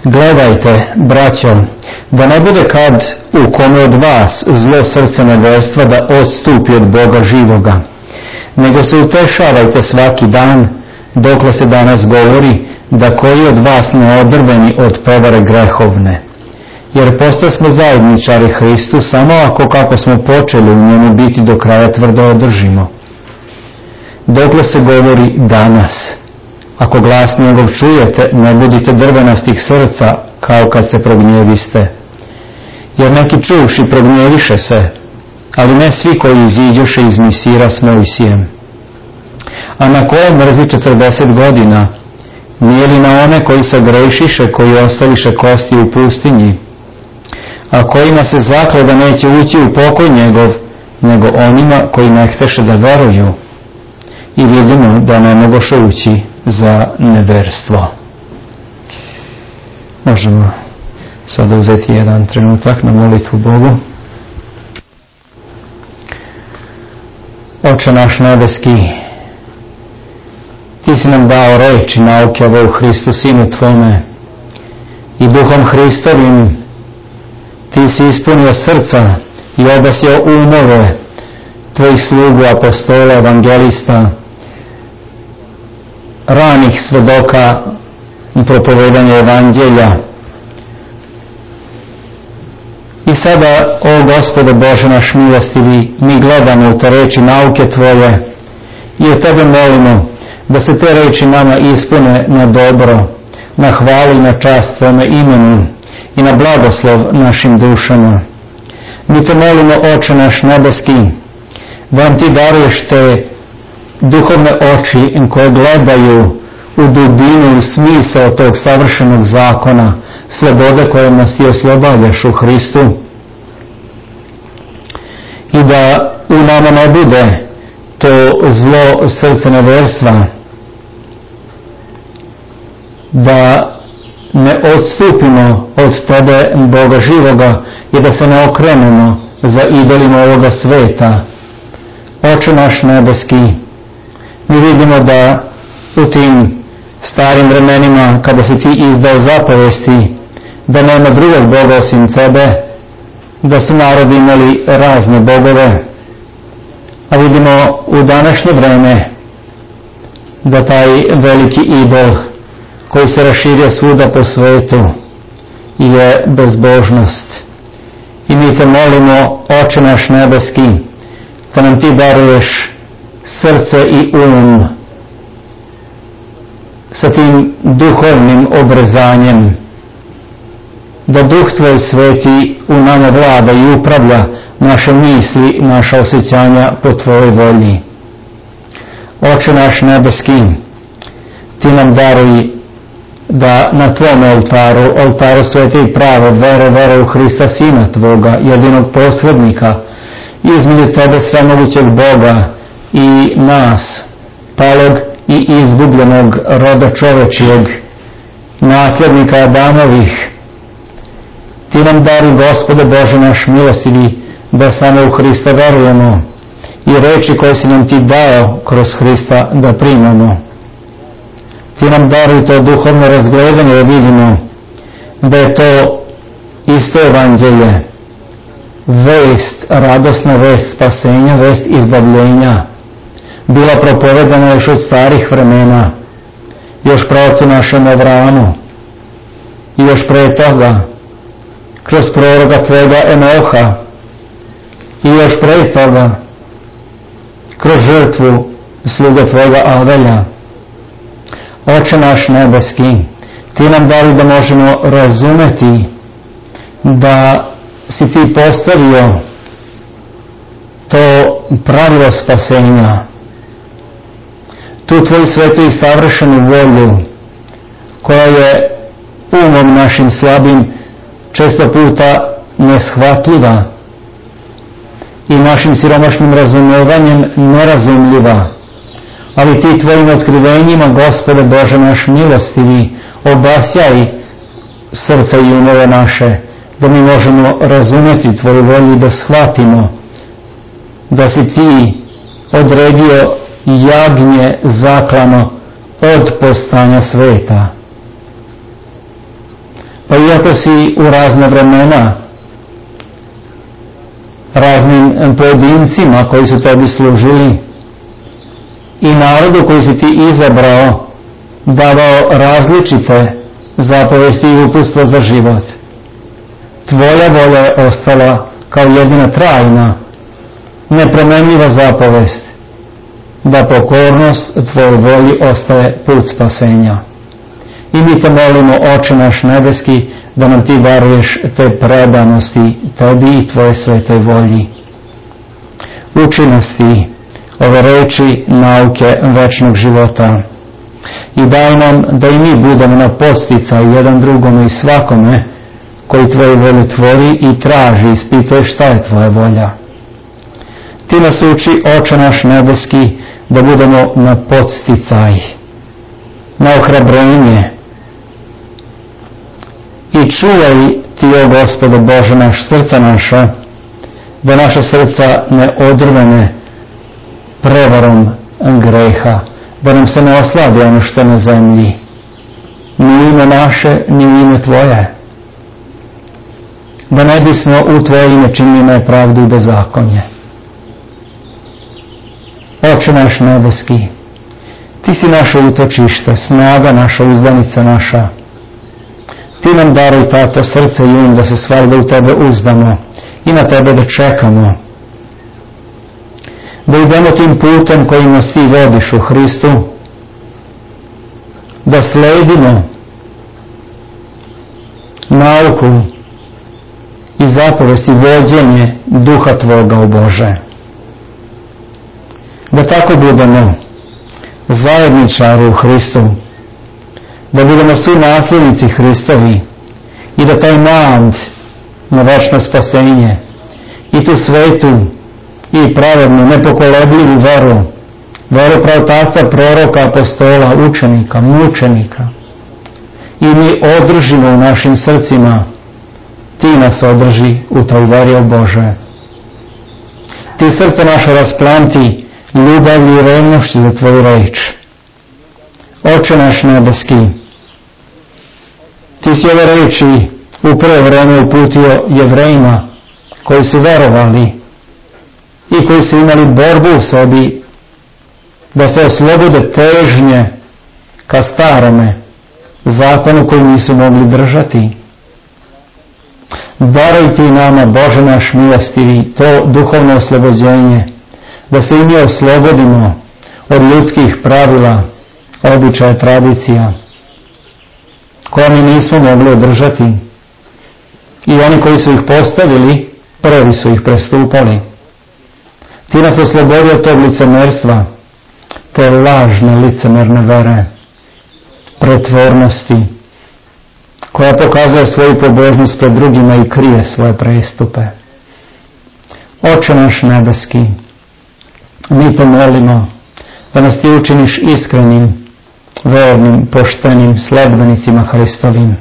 Gledajte, braćo, da ne bude kad u kome od vas zlo srce neverstva da odstupi od Boga živoga, nego se utešavajte svaki dan, dokle se danas govori, da koji od vas ne odrveni od prevare grehovne. Jer posto smo zajedničari Hristu samo ako kako smo počeli u njemu biti do kraja tvrdo održimo. Dokle se govori danas, ako glas njegov čujete, ne budite drvenastih srca kao kad se prognjeviste. Jer neki čuvši prognjeviše se, ali ne svi koji iziđoše iz Misira s Mojsijem. A na koje mrzi 40 godina? Nije li na one koji se grešiše, koji ostaviše kosti u pustinji? A kojima se zakle da neće ući u pokoj njegov, nego onima koji ne hteše da veruju. I vidimo da ne mogoše ući za neverstvo. Možemo sada uzeti jedan trenutak na molitvu Bogu. Oče naš nebeski, Ti si nam dao reč i nauke ove u Hristu Sinu Tvome i Duhom Hristovim Ti si ispunio srca i obasio umove Tvojih slugu, apostola, evangelista, ranih svedoka i propovedanja evanđelja. I sada, o Gospode Bože naš milostivi, mi gledamo u te reči nauke Tvoje i od Tebe molimo da se te reči nama ispune na dobro, na hvalu i na čast Tvome imenu i na blagoslov našim dušama. Mi Te molimo, Oče naš nebeski, da nam Ti daruješ te duhovne oči koje gledaju u dubinu, u smisao tog savršenog zakona, slobode kojom nas Ti oslobađaš u Hristu. I da u nama ne bude to zlo srce neverstva, da ne odstupimo od Tebe, Boga živoga, i da se ne okrenemo za idolima ovoga sveta. Oče naš nebeski, mi vidimo da u tim starim vremenima, kada si Ti izdao zapovesti da nema drugog Boga osim Tebe, da su narodi imali razne bogove, a vidimo u današnje vreme da taj veliki idol koji se raširio svuda po svetu je bezbožnost. I mi Te molimo, Oče naš nebeski, da nam Ti daruješ srce i sa tim duhovnim obrezanjem, da Duh Tvoj sveti u nama vlada i upravlja naše misli, naša osjećanja po Tvojoj volji. Oče naš nebeski, Ti nam daruj da na Tvom oltaru svete i prave vere u Hrista Sina Tvoga, jedinog posrednika, između Tebe svemogućeg Boga i nas, palog i izgubljenog roda čovečijeg, nasljednika Adamovih. Ti nam daruj, Gospode Bože naš milostivi, da samo u Hrista verujemo i reči koje si nam Ti dao kroz Hrista da primamo. Ti nam daruj to duhovno razgledanje da vidimo da je to isto evanđelje, vest, radosna vest spasenja, vest izbavljenja, bila propovedana još od starih vremena, još praocu našem Avramu i još pre toga kroz proroka Tvojega Enoha i još pre toga kroz žrtvu sluga Tvojega Avelja. Oče naš nebeski, Ti nam daruj da možemo razumeti da si Ti postavio to pravilo spasenja, tu Tvoju svetu i savršenu volju, koja je umom našim slabim često puta neshvatljiva i našim siromašnim razumevanjem nerazumljiva. Ali Ti Tvojim otkrivenjima, Gospode Bože naš milostivi, obasjaj srca i umove naše, da mi možemo razumjeti Tvoju volju i da shvatimo da si Ti odredio jagnje zaklano od postanja sveta. Tako si u razne vremena raznim pojedincima koji su tebi služili i narodu koji si ti izabrao davao različite zapovesti i uputstva za život. Tvoja volja je ostala kao jedina trajna, nepromenljiva zapovest, da pokornost tvojoj volji ostaje put spasenja. I mi te molimo, Oče naš nebeski, da nam ti daruješ te predanosti tebi i tvoje svetoj volji. Uči nas ti ove reči nauke večnog života i daj nam da i mi budemo na podsticaj jedan drugome i svakome koji tvoju volju tvori i traži, ispituje šta je tvoja volja. Ti nas uči, Oče naš nebeski, da budemo na podsticaj, na ohrabrenje. I čuvaj ti, o Gospode Bože naš, srca naša, da naša srca ne odrvene prevarom greha, da nam se ne osladi ono što na zemlji, ni ime naše, ni ime tvoje, da ne bismo u tvoje ime činili nepravdu i bezakonje. Oče naš nebeski, ti si naše utočište, snaga naša, uzdanica naša. Ti nam daruj, Tato, srce i um da se svagda u tebe uzdamo i na tebe da čekamo. Da idemo tim putem kojim nas ti vodiš u Hristu, da sledimo nauku i zapovesti vođenje duha tvoga, o Bože. Da tako budemo zajedničari u Hristu, da budemo svi nasljednici Hristovi i da taj nad na večno spasenje i tu svetu i pravednu, nepokolebljivu veru, veru pravtaca, proroka, apostola, učenika, mučenika, i mi održimo u našim srcima. Ti nas održi u toj veri, o Bože. Ti srce naše rasplanti ljubavlju i revnošću za tvoju reč. Oče naš nebeski, ti si ove reči u prvo vreme uputio Jevrejima koji su verovali i koji su imali borbu u sebi da se oslobode težnje ka starome zakonu koji nisu mogli držati. Daruj ti nama, Bože naš milostivi, to duhovno oslobođenje, da se i mi oslobodimo od ljudskih pravila, običaja, tradicija, koje mi nismo mogli održati. I oni koji su ih postavili, prvi su ih prestupali. Ti nas oslobodi od tog licemerstva, te lažne licemerne vere, pretvornosti, koja pokazuje svoju pobožnost pred drugima i krije svoje prestupe. Oče naš nebeski, mi te molimo da nas ti učiniš iskrenim, vernim, poštenim sledbenicima Hristovim.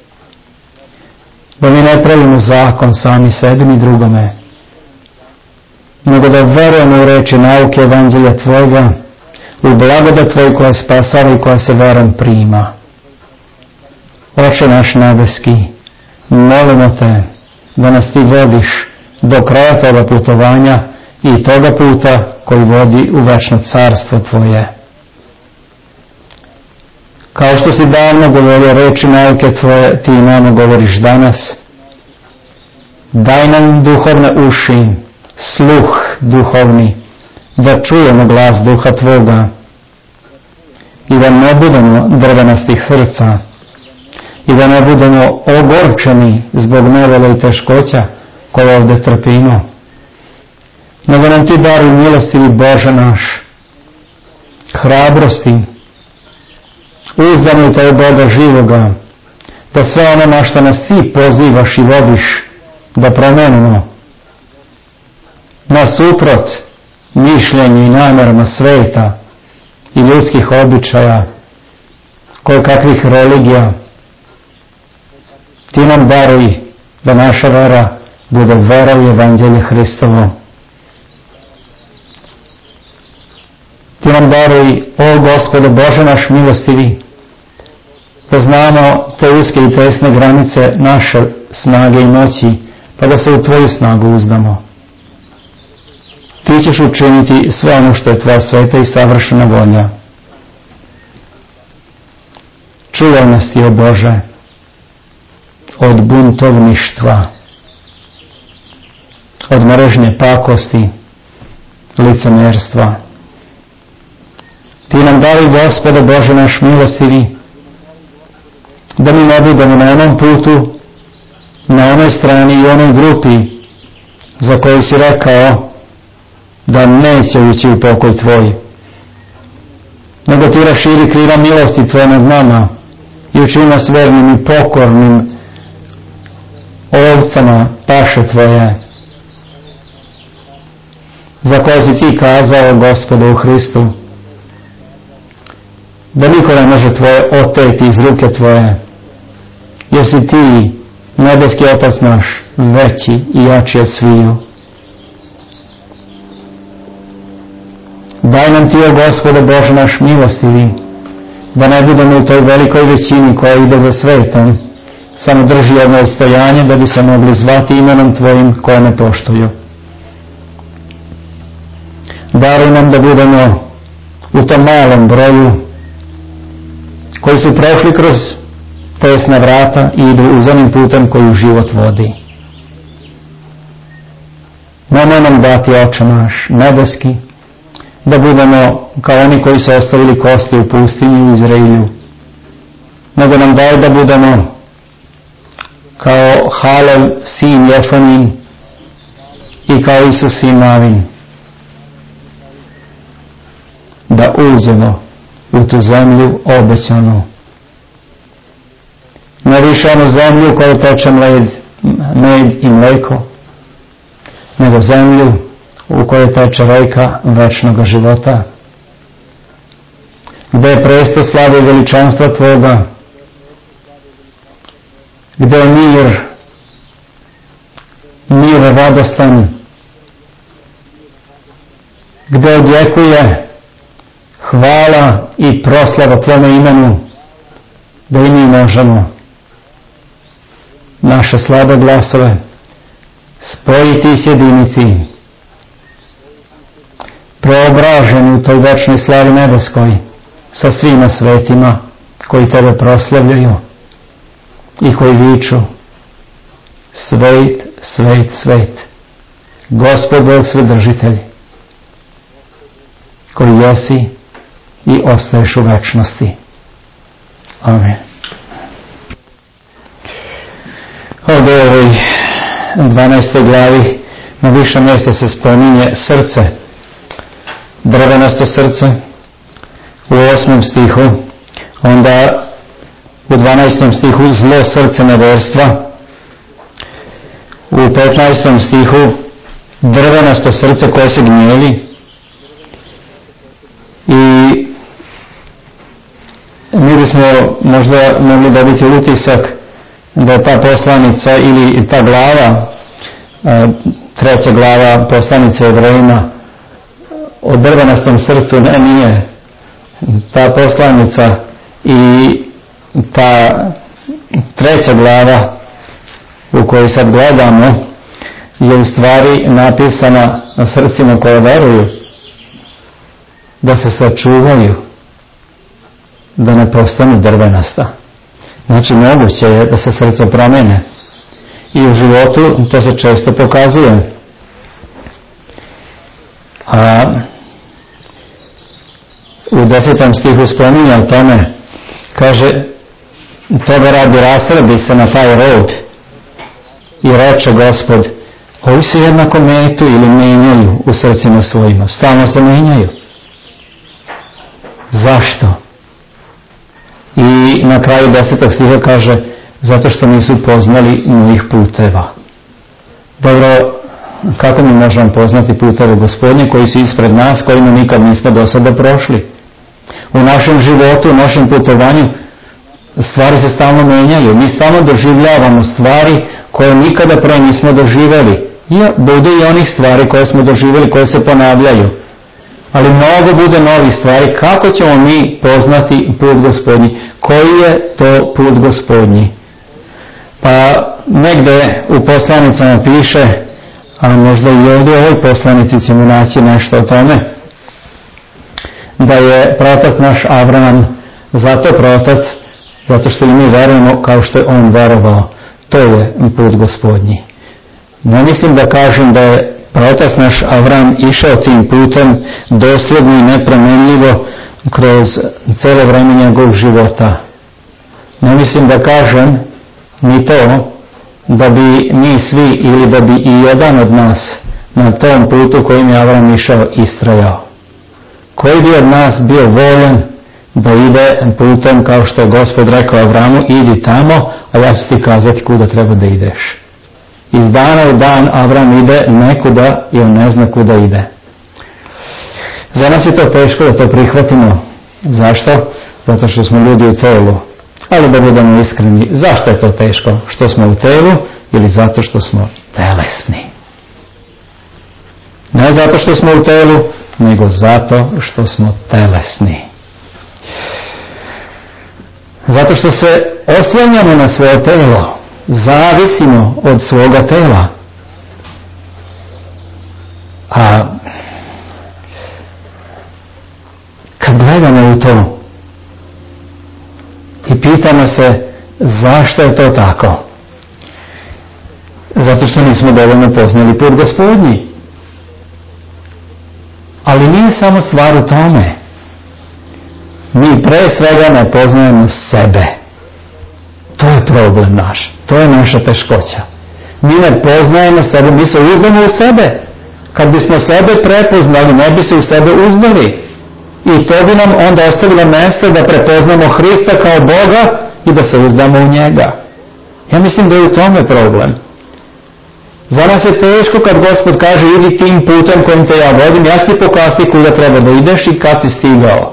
Da mi ne pravimo zakon sami sebi ni drugome, nego da verujemo u reči nauke evanđelja tvojega, u blagodat tvoj koja spasava i koja se verom prima. Oče naš nebeski, molimo te da nas ti vodiš do kraja toga putovanja i toga puta koji vodi u večno carstvo tvoje. Kao što si davno govorio reči nauke tvoje, ti nama govoriš danas. Daj nam duhovne uši, sluh duhovni, da čujemo glas duha tvoga i da ne budemo drvenastih srca i da ne budemo ogorčeni zbog nevole i teškoća koje ovdje trpimo, nego nam ti daruj, milostivi Bože naš, hrabrosti, uzdano u tebe Boga živoga, da sve ono na što nas ti pozivaš i vodiš da promenimo nasuprot mišljenju i namjerama sveta i ljudskih običaja, kojekakvih religija, ti nam daruj da naša vera bude vera u evanđelje Hristovo. Ti nam daruj, o Gospode Bože naš milostivi, da znamo te uske i tesne granice naše snage i moći, pa da se u tvoju snagu uzdamo. Ti ćeš učiniti sve ono što je tvoja sveta i savršena volja. Čuvaj nas ti, o Bože, od buntovništva, od mržnje, pakosti, licemjerstva. Ti nam dali, Gospode Bože naš milostivi, da mi ne budemo na onom putu, na onoj strani i onoj grupi za koju si rekao da neće ući u pokoj tvoj, nego ti raširi krila milosti tvoje nad nama i učini nas vernim i pokornim ovcama paše tvoje, za koje si ti kazao, Gospode, u Hristu, da niko ne može tvoje oteti iz ruke tvoje, jer si ti, nebeski Otac naš, veći i jači od sviju. Daj nam ti, o Gospode Bože naš milostivi, da ne budemo u toj velikoj većini koja ide za svetom, samo drži jedno odstojanje da bi se mogli zvati imenom tvojim koje ne poštuju. Daruj nam da budemo u tom malom broju koji su prošli kroz tesna vrata i idu uzanim putem koji u život vodi. Nemoj nam dati, Oče naš nebeski, da budemo kao oni koji su ostavili kosti u pustinji u Izraelju, nego nam daj da budemo kao Halel sin Jefonin i kao Isus sin Navin, da uđemo u tu zemlju obećanu. Ne više onu zemlju koju teče med i mlijeko, nego zemlju u kojoj teče reka večnog života, gdje je presto slave i veličanstva tvoga, gdje je mir radostan, gdje odjekuje hvala i proslava tvome imenu, da i mi možemo naše slabe glasove spojiti i sjediniti, preobraženi u toj večnoj slavi nebeskoj sa svima svetima koji tebe proslavljaju i koji viču: svet, svet, svet, Gospod Bog Svedržitelj, koji jesi i ostaješ u večnosti. Amen. Ovdje u ovoj 12. glavi na više mjesta se spominje srce, drvenasto srce u 8. stihu, onda u 12. stihu zlo srce neverstva, u 15. stihu drvenasto srce koje se gnjevi. I mi bismo možda mogli dobiti utisak da je ta poslanica ili ta glava, 3. glava poslanice Jevrejima, o drvenastom srcu. Ne, nije. Ta poslanica i ta 3. glava u kojoj sad gledamo je u stvari napisana na srcima koje veruju, da se sačuvaju, da ne postanu drvenasta. Znači, moguće je da se srce promene. I u životu to se često pokazuje. A u 10. stihu spominje o tome, kaže: toga radi rasredi se na taj rod i reče Gospod: ovi se jednako metu ili menjaju u srcima svojima. Stalno se menjaju. Zašto? I na kraju 10. stiha kaže: zato što nisu poznali mojih puteva. Dobro, kako mi možemo poznati puteve Gospodnje koji su ispred nas, kojima nikad nismo do sada prošli? U našem životu, u našem putovanju stvari se stalno menjaju. Mi stalno doživljavamo stvari koje nikada pre nismo doživjeli. Budu i onih stvari koje smo doživjeli, koje se ponavljaju. Ali mnogo bude novih stvari. Kako ćemo mi poznati put Gospodnji? Koji je to put Gospodnji? Pa negde u poslanicama piše, a možda i ovdje u ovoj poslanici ćemo naći nešto o tome, da je protac naš Avram zato protac, zato što i mi verujemo kao što je on verovao. To je put Gospodnji. Ne mislim da kažem da je protac naš Avram išao tim putem dosljedno i nepromenljivo kroz cijelo vreme njegovog života. Ne mislim da kažem ni to da bi mi svi ili da bi i jedan od nas na tom putu kojim je Avram išao istrajao. Koji bi od nas bio voljan da ide putem kao što je Gospod rekao Avramu, idi tamo, a ja ću ti kazati kuda treba da ideš. Iz dana u dan Avram ide nekuda i on ne zna kuda ide. Za nas je to teško da to prihvatimo. Zašto? Zato što smo ljudi u telu. Ali da budemo iskreni, zašto je to teško? Što smo u telu ili zato što smo telesni? Ne zato što smo u telu, nego zato što smo telesni. Zato što se oslanjamo na svoje telo, zavisimo od svoga tela. A kad gledamo u to i pitamo se zašto je to tako? Zato što nismo dovoljno poznali put Gospodnji. Ali nije samo stvar u tome. Mi pre svega ne poznajemo sebe. To je problem naš. To je naša teškoća. Mi ne poznajemo sebe, mi se uzdamo u sebe. Kad bismo sebe prepoznali, ne bi se u sebe uzdali. I to bi nam onda ostavilo mjesto da prepoznamo Hrista kao Boga i da se uzdamo u njega. Ja mislim da je u tome problem. Za nas je teško kad Gospod kaže idi tim putem kojim te ja vodim, ja ću ti pokazati kuda treba da ideš i kad si stigao.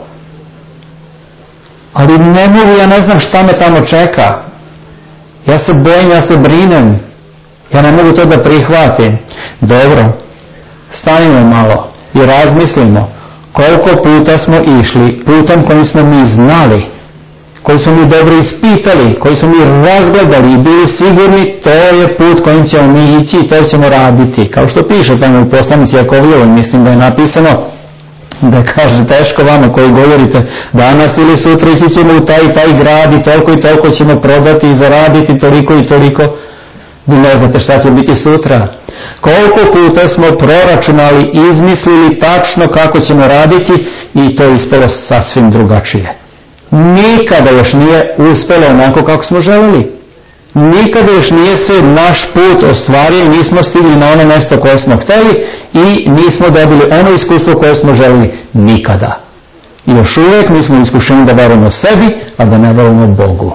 Ali ne mogu, ja ne znam šta me tamo čeka. Ja se bojim, ja se brinem. Ja ne mogu to da prihvatim. Dobro, stanimo malo i razmislimo koliko puta smo išli putem kojim smo mi znali, koji smo mi dobro ispitali, koji smo mi razgledali i bili sigurni, to je put kojim ćemo mi ići i to ćemo raditi. Kao što piše tamo u poslanici Jakovljevoj, mislim da je napisano, da kaže teško vama koji govorite danas ili sutra ići ćemo u taj i taj grad i toliko ćemo prodati i zaraditi toliko i toliko. Vi ne znate šta će biti sutra. Koliko puta smo proračunali, izmislili tačno kako ćemo raditi i to je ispalo sasvim drugačije. Nikada još nije uspjelo onako kako smo želeli. Nikada još nije se naš put ostvario i nismo stigli na ono mjesto koje smo htjeli i nismo dobili ono iskustvo koje smo želeli. Nikada. I još uvijek mi smo iskušeni da verujemo sebi, a da ne verujemo Bogu.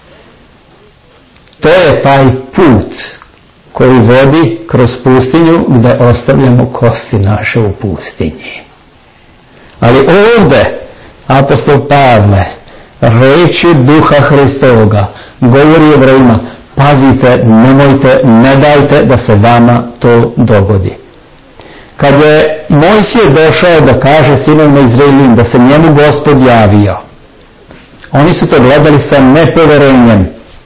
To je taj put koji vodi kroz pustinju gdje ostavljamo kosti naše u pustinji. Ali ovdje apostol Pavle reči Duha Hristovoga govori Jevrejima, pazite, nemojte, ne dajte da se vama to dogodi. Kad je Mojsije došao da kaže sinovima Izraeljevim da se njemu Gospod javio, oni su to gledali sa nepoverenjem.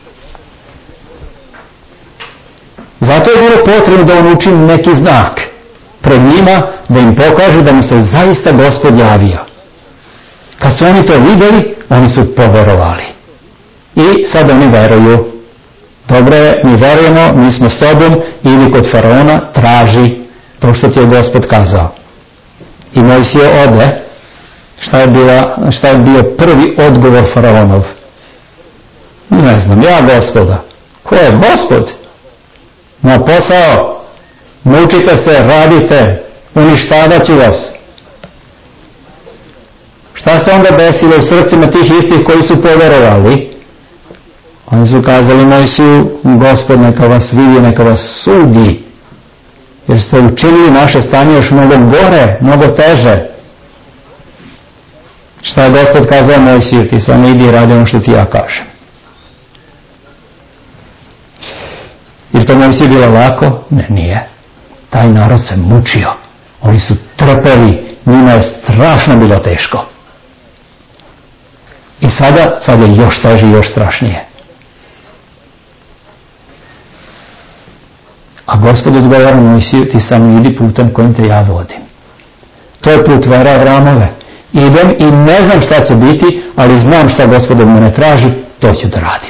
Zato je bilo potrebno da on učini neki znak pred njima, da im pokaže da mu se zaista Gospod javio. Kad su oni to vidjeli, oni su poverovali. I sad oni veruju. Dobro je, mi verujemo, mi smo s tobom, ili kod faraona traži to što ti je Gospod kazao. I Mojsije ode. Šta je bio prvi odgovor faraonov? Ne znam, ja Gospoda. Ko je Gospod? Na posao, mučite se, radite, uništavat ću vas. Šta se onda desilo u srcima tih istih koji su poverovali? Oni su kazali Mojsiju, Gospod neka vas vidi, neka vas sudi, jer ste učinili naše stanje još mnogo gore, mnogo teže. Šta je Gospod kazao Mojsiju? Ti samo idi i radi ono što ti ja kažem. Jer to Mojsiju bilo lako? Ne, nije. Taj narod se mučio. Oni su trpeli njima je strašno bilo teško. I sad je još teže i još strašnije. A Gospod odgovara Mojsiju, ti samo idi putem kojim te ja vodim. To je put vere Avramove. Idem i ne znam šta će biti, ali znam šta Gospod od mene traži, to ću da radim.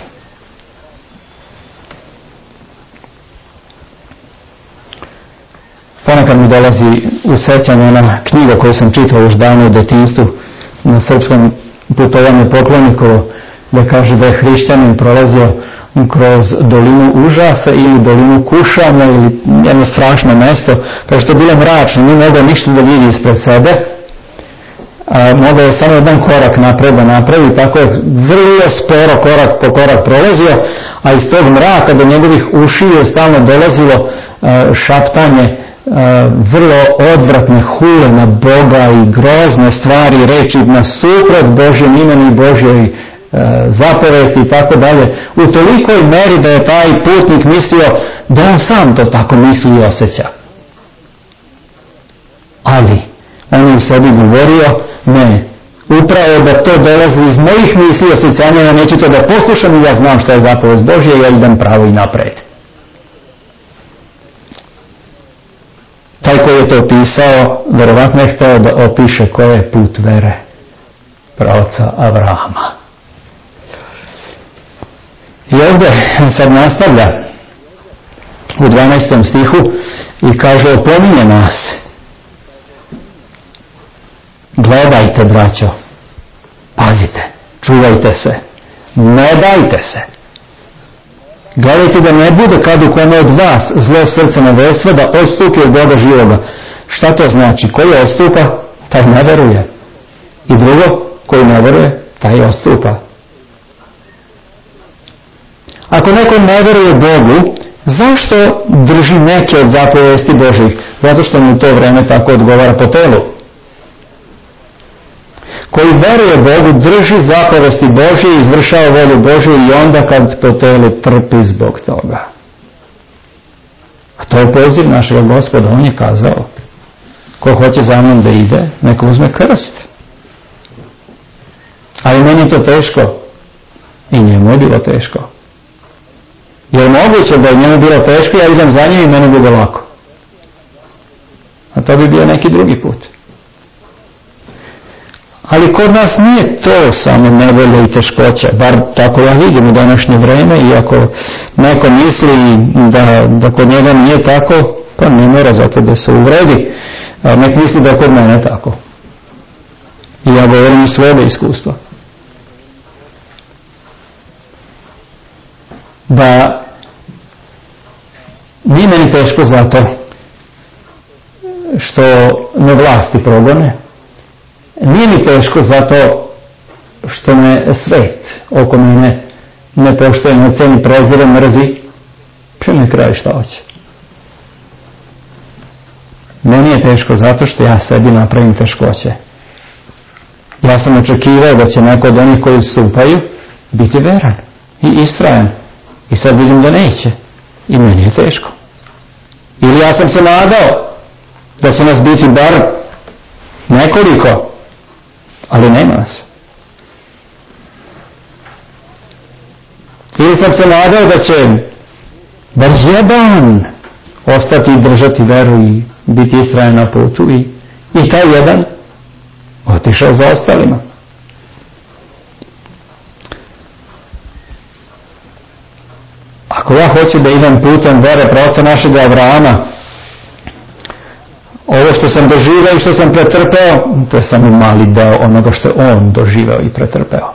Ponekad mi dolazi u sećanje na knjigu koju sam čitao još davno u detinjstvu na srpskom putovanju Poklonikovo, gdje kaže da je hrišćanin prolazio kroz dolinu užasa ili dolinu kušanja ili jedno strašno mjesto. Kaže, to je bilo mračno, nije mogao ništa da vidi ispred sebe, mogao je samo jedan korak napred da napravi, tako je vrlo sporo korak po korak prolazio, a iz tog mraka do njegovih ušiju je stalno dolazilo šaptanje vrlo odvratne hule na Boga i grozne stvari, reči na suprot Božjem imenu i Božjoj zapovesti i tako dalje, u tolikoj meri da je taj putnik mislio da on sam to tako misli i osjeća. Ali on je u sebi govorio, ne, upravo da to dolazi iz mojih misli i osjećanja, ja neću to da poslušam i ja znam što je zapovest Božja i ja idem pravo i napred. Taj koji je to opisao, verovatno je hteo da opiše koji je put vere praoca Avrahama. I ovdje sad nastavlja u 12. stihu i kaže, opominje nas. Gledajte, braćo, pazite, čuvajte se, ne dajte se. Gledajte da ne bude kad u kome od vas zlo srce navestva da odstupi od Boga živoga. Šta to znači? Koji odstupa, taj ne veruje. I drugo, koji ne veruje, taj odstupa. Ako neko ne veruje Bogu, zašto drži neke od zapovesti Božjih? Zato što mu to vreme tako odgovara po telu. Koji veruje Bogu, drži zapovesti Božje i izvršava volju Božju i onda kad po telu trpi zbog toga. A to je poziv našega Gospoda. On je kazao, ko hoće za mnom da ide, neka uzme krst. Ali meni je to teško. I njemu je bilo teško. Jer moguće da je njemu bilo teško, ja idem za njim i meni bude lako. A to bi bio neki drugi put. Ali kod nas nije to samo nevolje i teškoće, bar tako ja vidim u današnje vreme, i ako neko misli da kod njega nije tako, pa ne mora zato da se uvredi, nek misli da je kod mene tako. I ja govorim iz svoje iskustva. Da nije meni teško zato što me vlasti progone. Nije mi teško zato što me svet oko mene ne poštuje, ne ceni, prezire, mrzi. Na kraju šta hoće. Meni je teško zato što ja sebi napravim teškoće. Ja sam očekivao da će neko od onih koji ustupaju biti veran i istrajan. I sad vidim da neće. I meni je teško. Ili ja sam se nadao da će nas biti bar nekoliko, ali nema nas. Ili sam se nadao da će bar jedan ostati i držati veru i biti istrajan na putu i taj jedan otišao za ostalima. Ako ja hoću da idem putem vere praoca našega Avrahama, ovo što sam doživeo i što sam pretrpeo, to je samo mali deo onoga što je on doživeo i pretrpeo.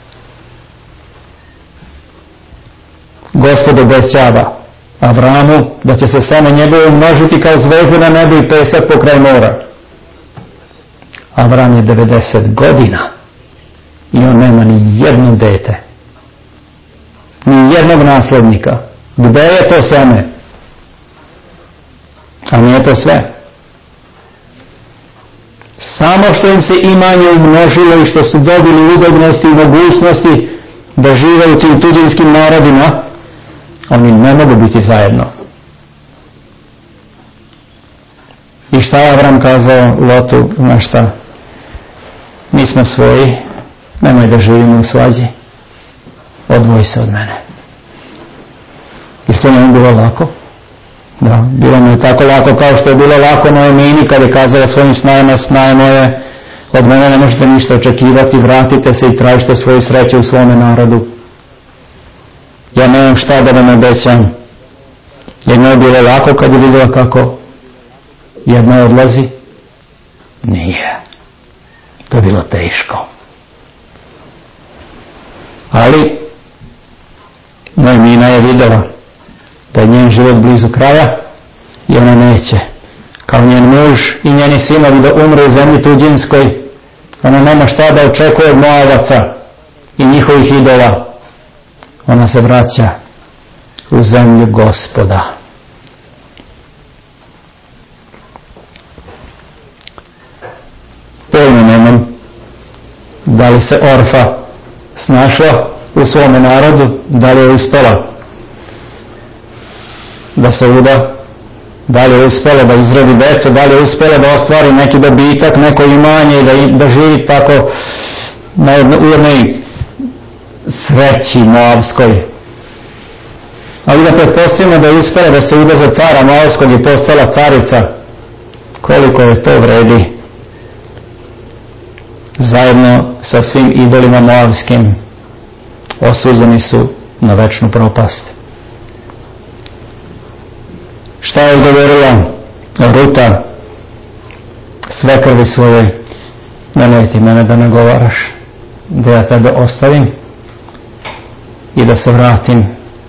Gospod obećava Avrahamu da će se seme njegove umnožiti kao zvezde na nebu i pesak pokraj mora. Avraham je 90 godina i on nema ni jedno dete, ni jednog naslednika. Gde je to seme? A nije to sve. Samo što im se imanje umnožilo i što su dobili udobnosti i mogućnosti da žive u tim tuđinskim narodima, oni ne mogu biti zajedno. I šta je Avram kazao Lotu? Znaš šta? Mi smo svoji, nemoj da živimo u svađi, odvoji se od mene. I što nam je bilo lako? Da, bilo mu je tako lako kao što je bilo lako Noemini kad je kazala svojim snajama: snaje moje, od mene ne možete ništa očekivati, vratite se i tražite svoju sreću u svome narodu. Ja nemam šta da vam obećam. Jer mu je bilo lako kad je vidjela kako jedna odlazi? Nije. To je bilo teško. Ali Noemina je vidjela da je njen život blizu kraja i ona neće, kao njen muž i njeni sinovi, da umre u zemlji tuđinskoj. Ona nema šta da očekuje od Moabaca i njihovih idola. Ona se vraća u zemlju Gospoda. Pojma nemam da li se Orfa snašla u svome narodu, da li je uspjela da se uda, da li je uspjela da izrodi djecu, da li je uspjela da ostvari neki dobitak, neko imanje i da živi tako u jednoj sreći moabskoj. Ali da pretpostavimo da je uspjela da se uda za cara moabskog i postala carica, koliko je to vredi? Zajedno sa svim idolima moabskim osuđeni su na večnu propast. Šta je govorila Ruta svekrvi svojoj? Nemoj ti mene da nagovaraš, da ja tebe ostavim i da se vratim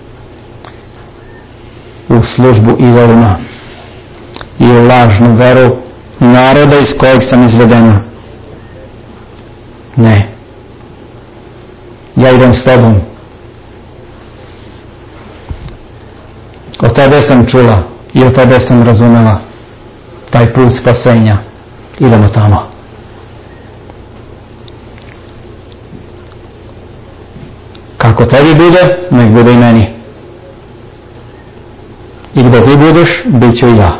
u službu idolima i u lažnu veru naroda iz kojeg sam izvedena. Ne. Ja idem s tobom. Od tebe sam čula i od tebe sam razumela taj put spasenja. Idemo tamo. Kako tebi bude, nek bude i meni. I gdje ti budeš, bit ću i ja.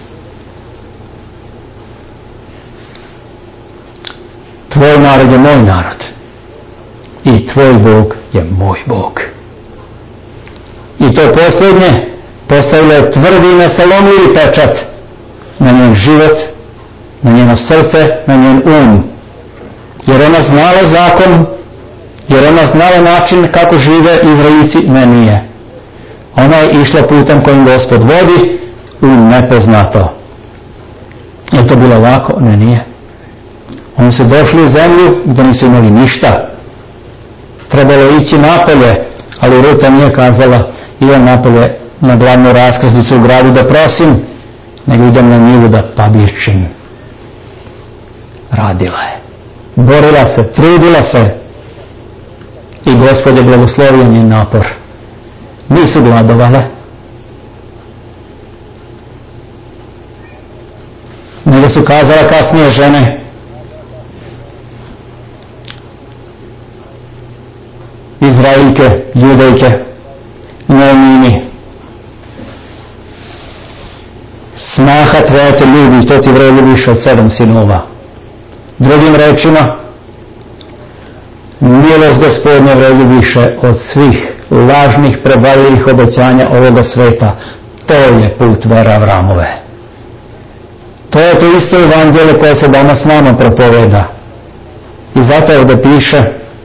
Tvoj narod je moj narod. I tvoj Bog je moj Bog. I to posljednje postavilo je tvrdi i nesalomljivi pečat na njen život, na njeno srce, na njen um. Jer ona znala zakon, jer ona znala način kako žive Izraelci, ne nije. Ona je išla putem kojim Gospod vodi u nepoznato. Je to bilo lako? Ne, nije. Oni su došli u zemlju gdje nisu imali ništa. Trebalo je ići napolje, ali Ruta nije kazala idem napolje na glavnu raskrsnicu u gradu da prosim, nego idem na njivu da pabičim. Radila je. Borila se, trudila se. I Gospod je blagoslovio njen napor. Nisu gladovale. Nego su kazala kasnije žene: Izraelke, Judejke, Noemini, snaha tvoja te ljubi, to ti vredi više od 7 sinova. Drugim rečima, milost Gospodnja vredi više od svih lažnih prevaljivih obećanja ovoga sveta. To je put vere Avramove. To je to isto evanđelje koje se danas nama propoveda. I zato ovdje piše: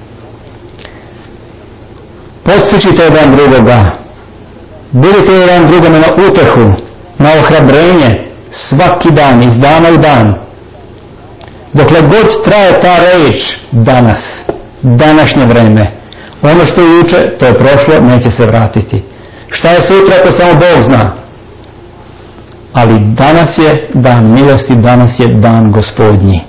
postičite jedan drugoga, budite jedan drugome na utehu, na ohrabrenje, svaki dan, iz dana u dan. Dokle god traje ta reč danas, današnje vreme, ono što je juče, to je prošlo, neće se vratiti. Šta je sutra, to samo Bog zna. Ali danas je dan milosti, danas je dan Gospodnji.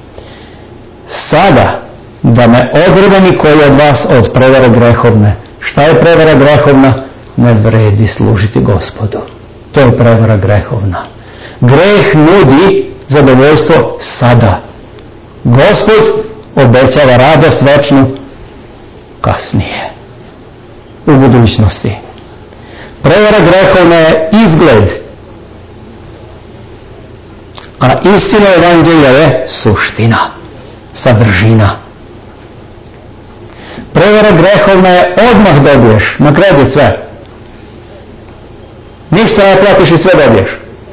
Sada, da me odreda koji od vas od prevare grehovne. Šta je prevara grehovna? Ne vredi služiti Gospodu. To je prevara grehovna. Greh nudi zadovoljstvo sada. Gospod obećava radost večnu kasnije, u budućnosti. Prevara grehovna je izgled, A istina evanđelja je suština, sadržina. Prevara grehovna je odmah dobiješ, na kredit sve. Ništa ne platiš i sve dobiješ.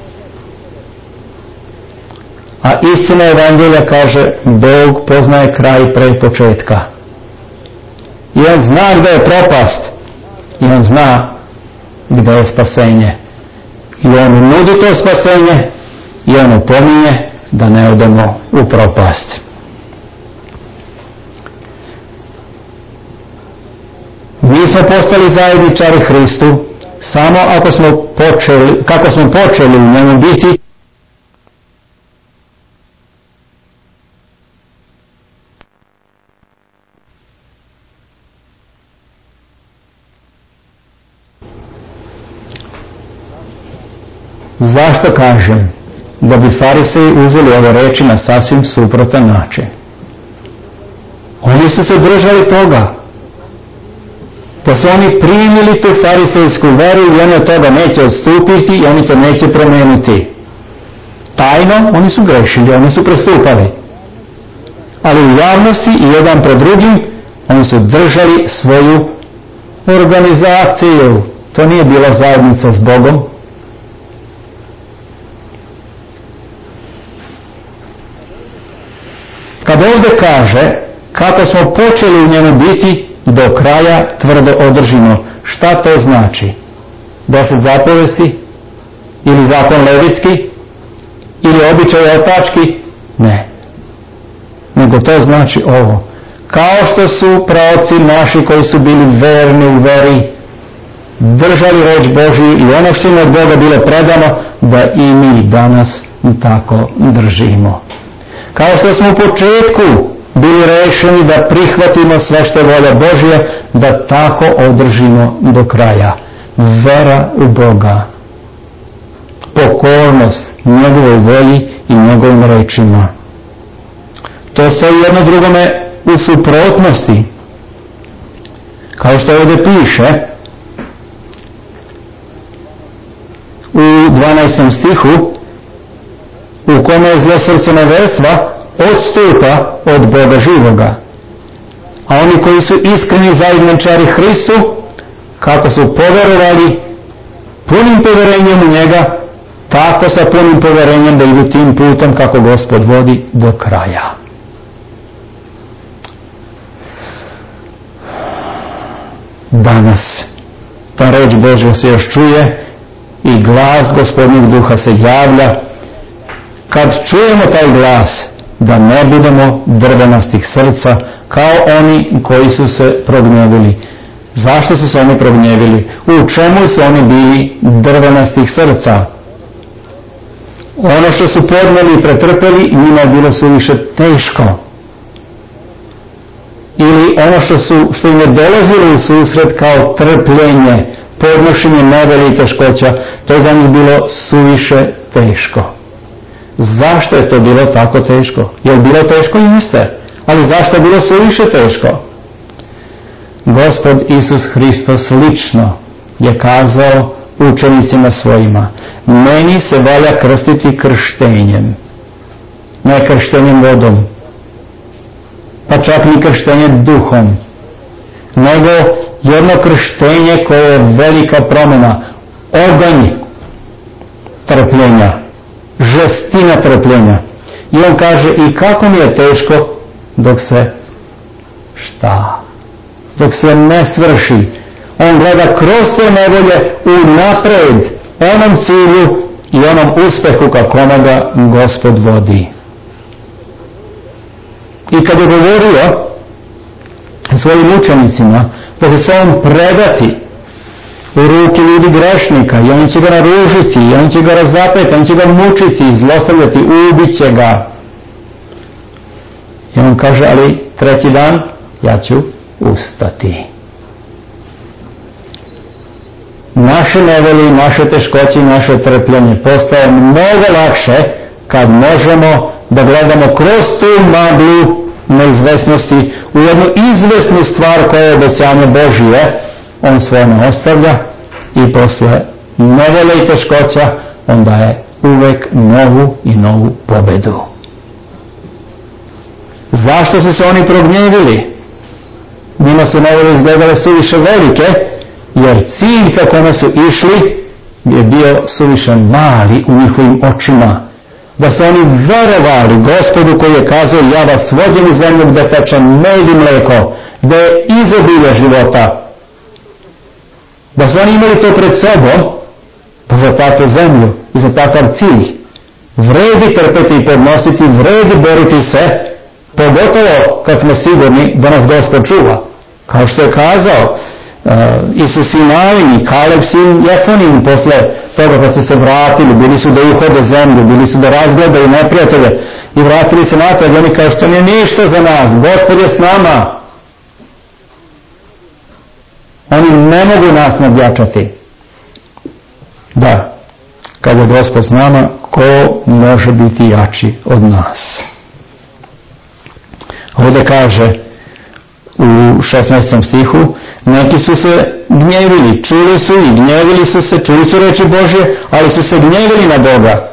A istina evanđelja kaže, Bog poznaje kraj pre početka. I on zna gdje je propast. I on zna gdje je spasenje. I on nudi to spasenje i on upominje da ne odemo u propast. Mi smo postali zajedničari Hristu samo ako smo počeli, kako smo počeli u njemu biti, Zašto kažem da bi fariseji uzeli ove reči na sasvim suprotan način? Oni su se držali toga. Pa su oni primili tu farisejsku veru i oni od toga neće odstupiti i oni to neće promijeniti. Tajno oni su grešili, oni su prestupali. Ali u javnosti i jedan pred drugim oni su držali svoju organizaciju. To nije bila zajednica s Bogom. Kad ovdje kaže kako smo počeli u njemu biti, do kraja tvrdo održimo. Šta to znači? 10 zapovesti? Ili zakon levitski? Ili običaj otački? Ne. Nego to znači ovo. Kao što su praoci naši koji su bili verni u veri, držali reč Božju i ono što im od Boga bilo predano, da i mi danas tako držimo. Kao što smo u početku bili rešeni da prihvatimo sve što je volja Božja, da tako održimo do kraja. Vera u Boga, pokornost njegovoj volji i njegovim rečima. To stoji jedno drugome u suprotnosti. Kao što ovdje piše u 12. stihu, u kome je zlo srce neverstva odstupa od Boga živoga. A oni koji su iskreni zajedničari Hristu, kako su poverovali punim poverenjem u njega, tako sa punim poverenjem da idu tim putom kako Gospod vodi do kraja. Danas ta reč Božja se još čuje i glas Gospodnjeg duha se javlja. Kad čujemo taj glas, da ne budemo drvenastih srca kao oni koji su se prognjevili. Zašto su se oni prognjevili? U čemu su oni bili drvenastih srca? Ono što su podnijeli i pretrpeli njima je bilo suviše teško. Ili ono što im je dolazilo u susret kao trpljenje, podnošenje nevolje i teškoća, to je za njih bilo suviše teško. Zašto je to bilo tako teško? Je li bilo teško? Jeste. Ali zašto je bilo suviše teško? Gospod Isus Hristos lično je kazao učenicima svojima: meni se valja krstiti krštenjem, ne krštenjem vodom, pa čak ni krštenjem duhom, nego jedno krštenje koje je velika promjena, oganj trpljenja, žestina trpljenja. I on kaže: i kako mi je teško dok se šta? Dok se ne svrši. On gleda kroz te nevolje unapred onom cilju i onom uspehu kako onoga Gospod vodi. I kad je govorio svojim učenicima da će se on predati u ruke ljudi grešnika i oni će ga naružiti, i oni će ga razapeti, oni će ga mučiti, zlostavljati, ubit će ga. I on kaže: ali treći dan ja ću ustati. Naše nevolje, naše teškoće i naše trpljenje postaje mnogo lakše kad možemo da gledamo kroz tu maglu neizvesnosti u jednu izvesnu stvar koja je obećanje Božije. On svoje ne ostavlja i posle nevolje i teškoća on daje uvek novu i novu pobedu. Zašto su se oni prognjevili? Njima su nevole izgledale suviše velike, jer cilj ka kome su išli je bio suviše mali u njihovim očima. Da su oni verovali Gospodu koji je kazao: ja vas vodim u zemlju gde teče med i mleko, gde je izobilje života. Da su oni imali to pred sobom, pa za takvu zemlju i za takav cilj vredi trpeti i podnositi, vredi boriti se, pogotovo kad smo sigurni da nas Gospod čuva. Kao što je kazao Isus i Nain i Kaleb sin Jefonin posle toga kad su se vratili, bili su da uhode zemlju, bili su da razgledaju neprijatelje i vratili se natrag, i oni kao: što nije ništa za nas, Gospod je s nama. Oni ne mogu nas nadjačati. Da, kad je Gospod s nama, ko može biti jači od nas? Ovdje kaže u 16. stihu: neki su se gnjevili, čuli su i gnjevili su se, čuli su reči Božje, ali su se gnjevili na Boga.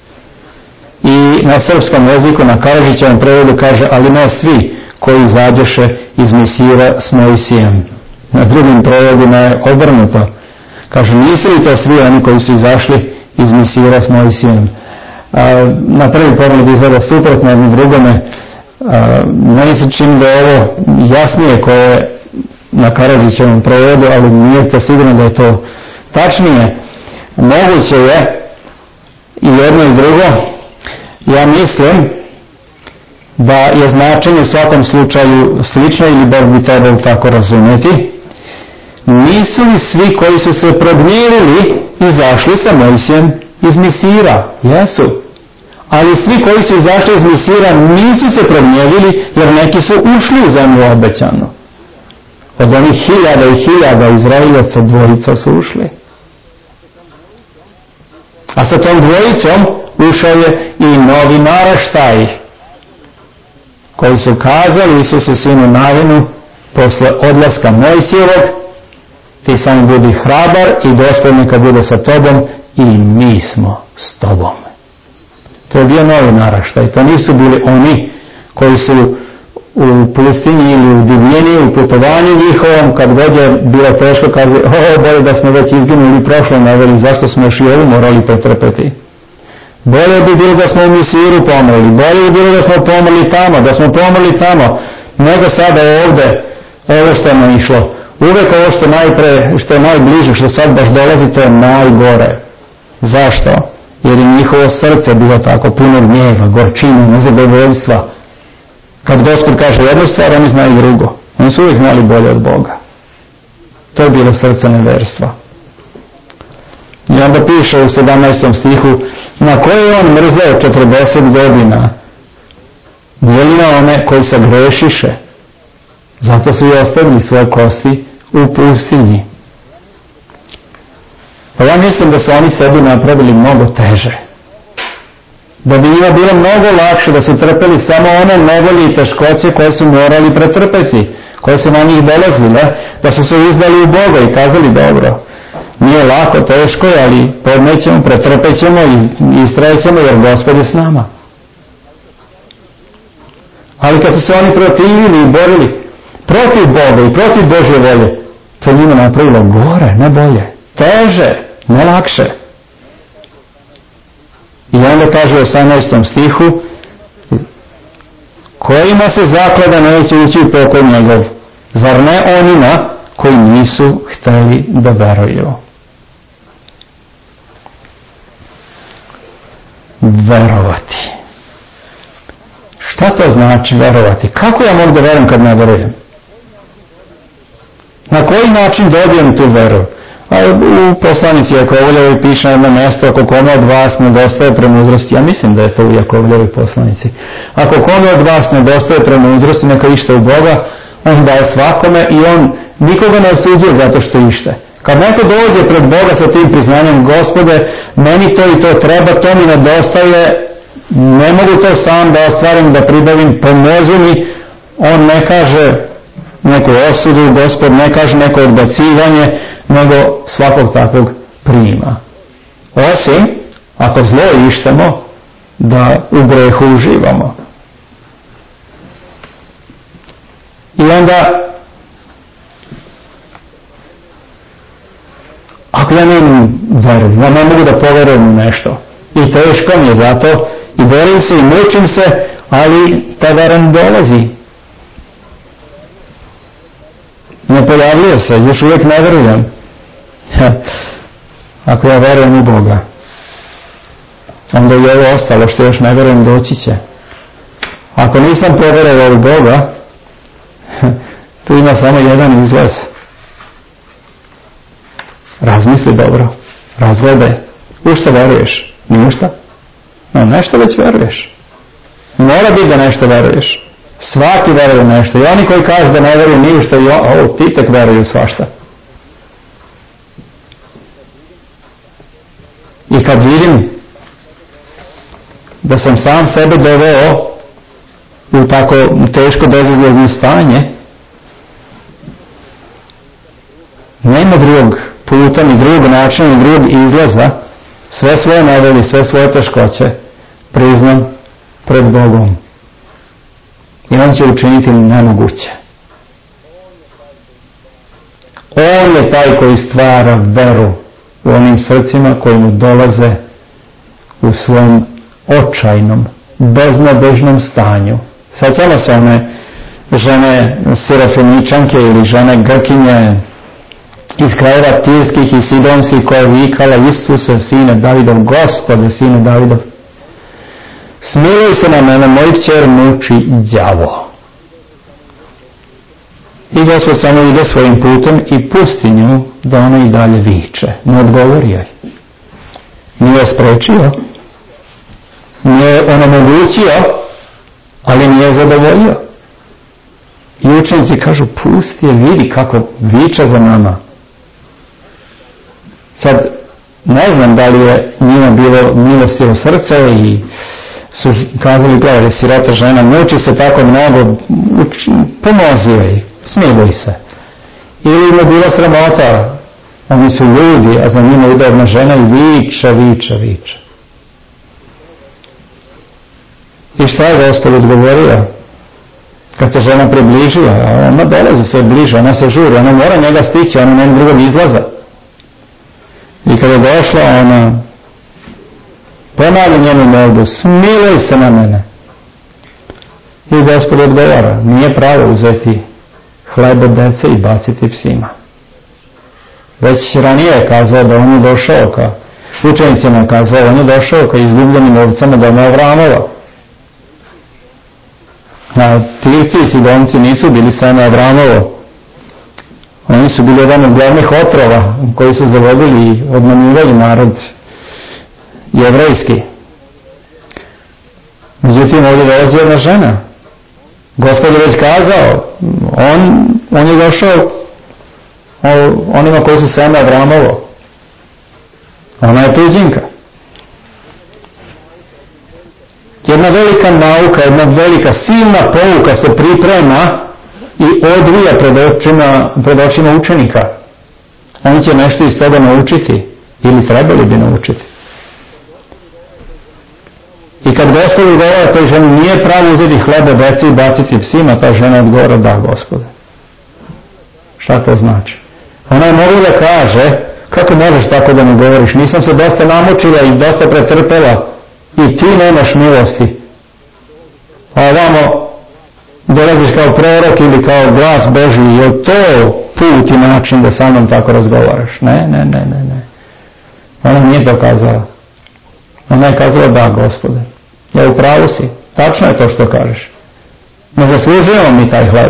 I na srpskom jeziku, na Karadžićevom prevodu kaže: ali ne svi koji izađoše iz Misira s Mojsijem. Na drugim prevodima je obrnuto. Kaže: nisu li to svi oni koji su izašli iz Misira s Mojsijem? Na prvi pogled izgleda suprotno jedno drugome. Meni se čini da je ovo jasnije koje je na Karadžićevom prevodu, ali nije to sigurno da je to tačnije. Moguće je i jedno i drugo. Ja mislim da je značenje u svakom slučaju slično, ili bar bi trebalo tako razumjeti. Nisu li svi koji su se prognjevili izašli sa Mojsijem iz Misira? Jesu. Ali svi koji su izašli iz Misira nisu se prognjevili, jer neki su ušli u zemlju obećanu. Od onih 1000 i 1000 Izraeljaca 2 su ušli. A sa tom 2 ušao je i novi naraštaj, koji su kazali Isusu sinu Navinu posle odlaska Mojsijevog: ti samo budi hrabar i Gospod neka bude sa tobom i mi smo s tobom. To je bio novi naraštaj. To nisu bili oni koji su u pustinji ili u divljini, u putovanju njihovom, kad god je bilo teško, kaže: bolje da smo već izginuli prošle neveli, zašto smo još i ovu morali pretrpeti? Bolje bi bilo da smo u Misiru pomrli, bolje bi bilo da smo pomrli tamo, nego sada ovdje, ovo što nam išlo. Uvijek ovo što je najbliže, što sad baš dolazi, to je najgore. Zašto? Jer je njihovo srce bilo tako puno gnjeva, gorčine, nezadovoljstva. Kad Gospod kaže jednu stvar, oni znaju drugo. Oni su uvijek znali bolje od Boga. To je bilo srce neverstva. I onda piše u 17. stihu: na koje je on mrzeo 40 godina? Nije li na one koji se grešiše? Zato su i ostavili svoje kosti u pustinji. Pa ja mislim da su oni sebi napravili mnogo teže. Da bi njima bilo mnogo lakše da su trpeli samo one nevolje i teškoće koje su morali pretrpeti, koje su na njih dolazile, da su se uzdali u Boga i kazali: dobro, nije lako, teško je, ali podnećemo, pretrpećemo i istrajećemo, jer Gospod je s nama. Ali kad su se oni protivili i borili protiv Boga i protiv Božje volje, to je njima napravilo gore, ne bolje, teže, ne lakše. I onda kaže u 18. stihu: kojima se zaklada neće ući u pokoj njegov, zar ne onima koji nisu hteli da veruju? Verovati. Šta to znači verovati? Kako ja mogu da verujem kad ne verujem? Na koji način dobijem tu veru? A u poslanici Jakovljevoj piše na jedno mjesto: ako kome od vas nedostaje premudrosti, ja mislim da je to u Jakovljevoj poslanici, ako kome od vas nedostaje premudrosti, neka ište u Boga, on daje svakome i on nikoga ne osuđuje zato što ište. Kad neko dođe pred Boga sa tim priznanjem: Gospode, meni to i to treba, to mi nedostaje, ne mogu to sam da ostvarim, da pribavim, pomozi mi, on ne kaže neku osudu, Gospod ne kaže neko odbacivanje, nego svakog takvog prima. Osim ako zlo ištemo, da u grehu uživamo. I onda, ako ja nemam veru, ja ne mogu da poverujem u nešto. I teško mi je zato, i borim se i mučim se, ali ta vera ne dolazi. Ne pojavljuje se, još uvijek ne verujem. Ako ja verujem u Boga, onda i ovo ostalo što još ne verujem doći će. Ako nisam poverovao u Boga, tu ima samo jedan izlaz. Razmisli dobro, razgledaj. U što veruješ? Ni u što? No, nešto već veruješ. Mora biti da nešto veruješ. Svaki veruje nešto. I oni koji kažu da ne veruju ni u što, ti tek veruju svašta. I kad vidim da sam sam sebe doveo u tako teško bezizlazno stanje, nema drugog puta, ni drugog načina, ni drugog izlaza, sve svoje nevolje, sve svoje teškoće priznam pred Bogom. I on će učiniti nemoguće. On je taj koji stvara veru u onim srcima koji mu dolaze u svom očajnom, beznadežnom stanju. Sjećamo se one žene Sirofeničanke ili žene Grkinje iz krajeva Tirskih i Sidonskih koja je vikala: Isuse, sine Davidov, Gospode, sine Davidov, smiluj se na mene, moj kćer muči đavo. I Gospod samo ide svojim putem i pusti nju da ona i dalje viče. Ne odgovori joj. Nije sprečio, nije onemogućio, ali nije zadovoljio. I učenici kažu: pusti je, vidi kako viče za nama. Sad, ne znam da li je njima bilo milostivo srce i su kazali: gledaj, sirota žena, muči se tako mnogo, pomozi joj, smiluj se. Ili im je bila sramota, oni su ljudi, a za njima udobna žena i viče. I šta je Gospod odgovorio? Kad se žena približila, a ona dolazi sve bliže, ona se žuri, ona mora njega stići, ona nema drugog izlaza. I kad je došla, ona ponavlja njenu molbu: smiluj se na mene. I Gospod odgovara: nije pravo uzeti hleb od dece i baciti psima. Već ranije je kazao da on je došao ka učenicima, je kazao: on je došao ka izgubljenim ovcama doma Avramova. A Tirci i Sidonci nisu bili seme Avramovo. Oni su bili jedan od glavnih otrova koji su zavodili i odmanjivali narod jevrejski. Međutim, ovdje dolazi jedna žena. Gospod je već kazao, on je došao onima koji su seme Avramovo. Ona je tuđinka. Jedna velika nauka, jedna velika silna pouka se priprema i odvija pred očima učenika. Oni će nešto iz toga naučiti ili trebali bi naučiti. I kad Gospod govara toj ženi: nije pravo uzeti hleb od dece i baciti psima, ta žena odgovara: da, Gospode. Šta to znači? Ona je mogla da kaže: kako možeš tako da mi govoriš? Nisam se dosta namučila i dosta pretrpela i ti nemaš milosti. A ovamo dolaziš kao prorok ili kao glas Božji. Je to put i način da sa mnom tako razgovaraš? Ne. Ona nije to kazala. Ona je kazala: da, Gospode, ja u pravu si, tačno je to što kažeš. Ne zaslužujemo mi taj hleb.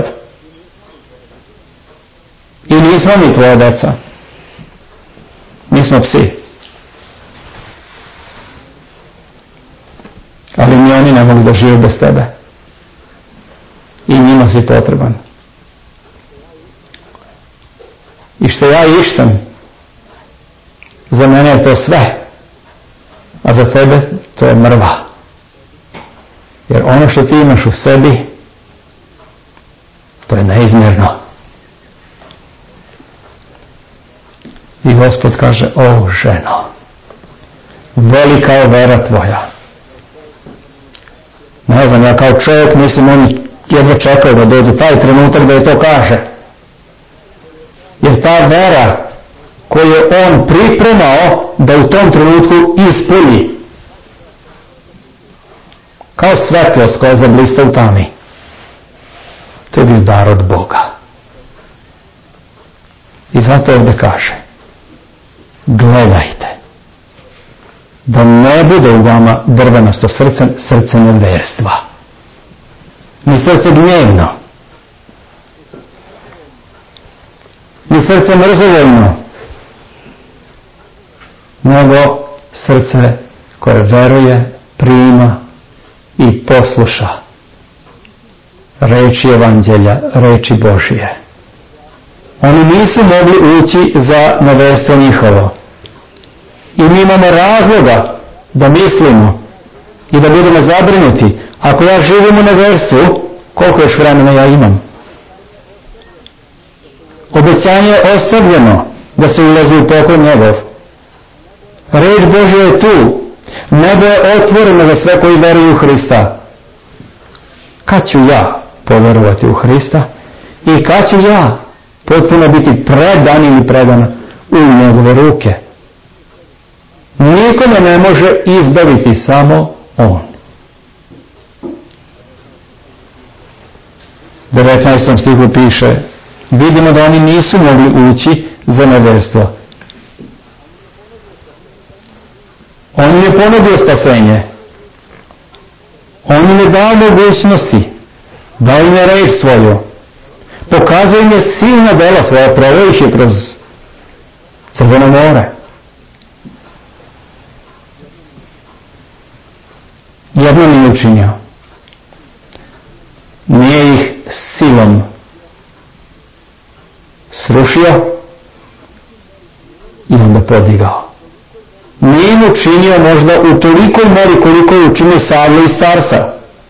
I nismo mi tvoja deca. Mi smo psi. Ali ni oni ne mogu da žive bez tebe. I njima si potreban. I što ja ištem, za mene je to sve. A za tebe to je mrva. Jer ono što ti imaš u sebi, to je neizmjerno. I Gospod kaže: o ženo, velika je vera tvoja. Ne znam, ja kao čovjek mislim, oni jedva čekaju da dođe taj trenutak da je to kaže. Jer ta vera koju je on pripremao da u tom trenutku ispuni, kao svetlost koja zablista u tami, to je bio dar od Boga. I zato ovdje kaže, gledajte da ne bude u vama drvenasto srce, srce neverstva, ni srce gnjevno, ni srce mrzovoljno, nego srce koje veruje, prima i posluša reči Evanđelja, reči Božije. Oni nisu mogli ući za neverstvo njihovo. I mi imamo razloga da mislimo i da budemo zabrinuti. Ako ja živim u neverstvu, koliko još vremena ja imam? Obećanje je ostavljeno da se ulazi u pokoj njegov. Reč Božja je tu. Nebo je otvoreno za sve koji veruju u Hrista. Kad ću ja poverovati u Hrista i kad ću ja potpuno biti predan ili predana u njegove ruke? Niko me ne može izbaviti, samo on. 19. stihu piše, vidimo da oni nisu mogli ući za neverstvo. On im je ponudio spasenje. On im je dao mogućnosti. Dao im je reč svoju. Pokazao im je silna dela svoja, proveo ih je kroz Crveno more. Jedno nije učinio. Nije ih silom srušio i onda podigao. Nije im učinio možda u tolikoj meri koliko je učinio Savlu i Starsa.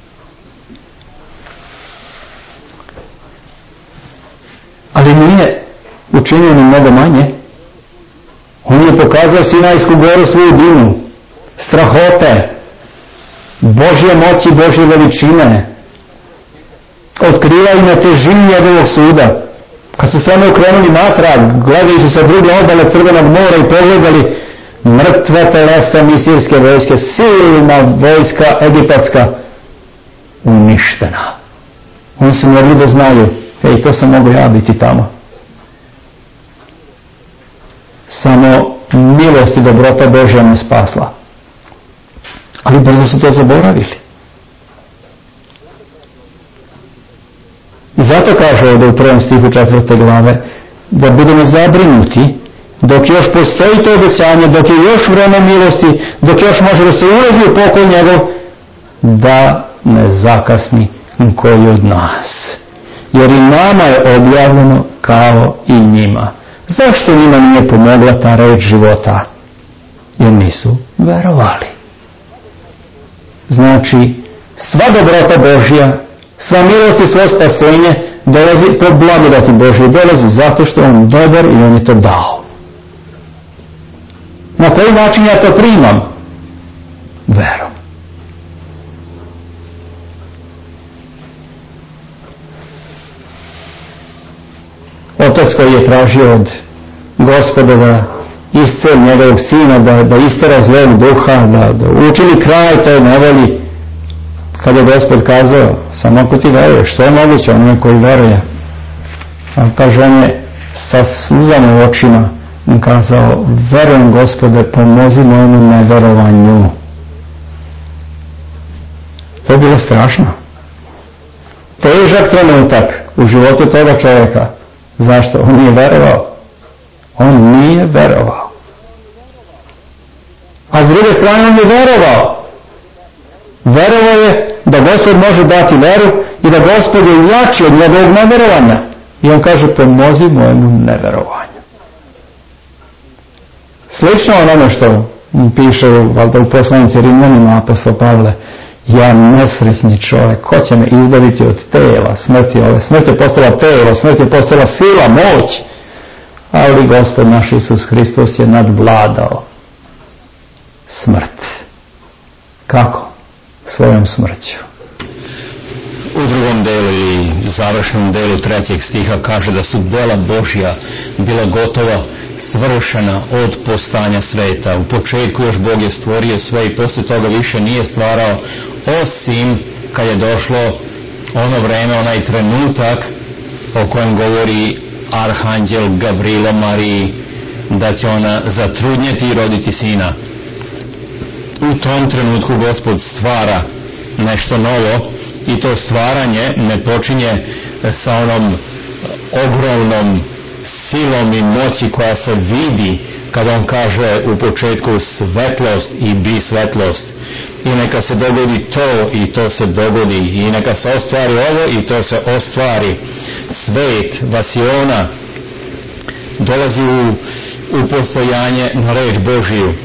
Ali nije učinio ni mnogo manje. On je pokazao Sinajsku goru svoju dinu, strahote, Božje moći, Božje veličine. Otkriva im na težini njegovog suda. Kad su stvarno okrenuli natrag, gledali su sa druge obale Crvenog mora i pogledali mrtve telesa misirske vojske, silna vojska egipatska, uništena. Oni su mogli da znaju, ej, to sam mogu ja biti tamo. Samo milost i dobrota Božja me spasla. Ali brzo su to zaboravili. I zato kaže ovdje u 1. stihu 4. glave da budemo zabrinuti dok još postoji to obećanje, dok je još vreme milosti, dok još može da se ulazi u pokoj njegov, da ne zakasni koji od nas. Jer i nama je objavljeno kao i njima. Zašto njima nije pomogla ta reč života? Jer nisu verovali. Znači, sva dobrota Božja, sva milost i svo spasenje dolazi po blagodati Božje, dolazi zato što on dobar i on je to dao. Na koji način ja to primam? Verom. Otac koji je tražio od Gospoda da isceli njegovog sina, da istera zlog duha, da učini kraj toj nevolji, kad je Gospod kazao, samo ako ti veruješ, sve je moguće onome koji veruje. A kaže, on je sa suzama u očima im kazao, verujem Gospode, pomozi mojemu neverovanju. To je bilo strašno. Težak trenutak u životu toga čovjeka. Zašto? On nije verovao. On nije verovao. A s druge strane on je verovao. Verovao je da Gospod može dati veru i da Gospod je jači od njegovog neverovanja. I on kaže, pomozi mojemu neverovanju. Slično onome što piše valjda u poslanici Rimljanima apostol Pavle, ja nesrećni čovjek, ko će me izbaviti od tela, smrti ove, smrt je postala telo, smrt je postala sila, moć, ali Gospod naš Isus Hristos je nadvladao smrt. Kako? Svojom smrću. U drugom delu ili završnom delu 3. stiha kaže da su djela Božja bila gotova, svršena od postojanja sveta. U početku još Bog je stvorio sve i poslije toga više nije stvarao, osim kad je došlo ono vreme, onaj trenutak o kojem govori arhanđel Gavrilo Mariji, da će ona zatrudnjeti i roditi sina. U tom trenutku Gospod stvara nešto novo i to stvaranje ne počinje sa onom ogromnom silom i moći koja se vidi kada on kaže u početku svetlost i bi svetlost. I neka se dogodi to i to se dogodi, i neka se ostvari ovo i to se ostvari. Svet, vasiona, dolazi u postojanje na reč Božiju.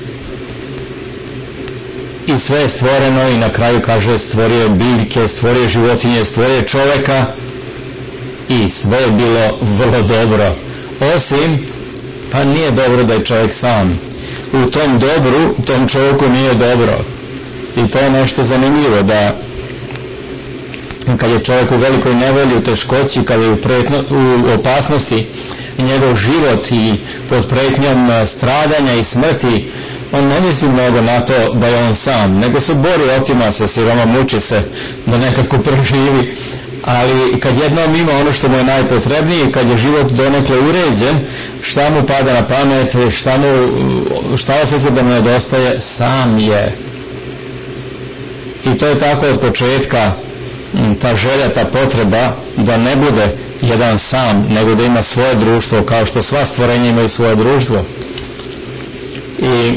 I sve je stvoreno i na kraju kaže stvorio biljke, stvorio životinje, stvorio čovjeka i sve je bilo vrlo dobro. Osim, pa nije dobro da je čovjek sam. U tom dobru, tom čovjeku nije dobro. I to je nešto zanimljivo, da kad je čovjek u velikoj nevolji, u teškoći, kad je u opasnosti, njegov život i pod pretnjom stradanja i smrti, on ne misli mnogo na to da je on sam, nego se bori, otima se, siroma, muči se da nekako preživi. Ali kad jednom ima ono što mu je najpotrebnije, kad je život donekle uređen, šta mu pada na pamet, šta osjeća da mu nedostaje, sam je. I to je tako od početka, ta želja, ta potreba da ne bude jedan sam, nego da ima svoje društvo, kao što sva stvorenja imaju svoje društvo. I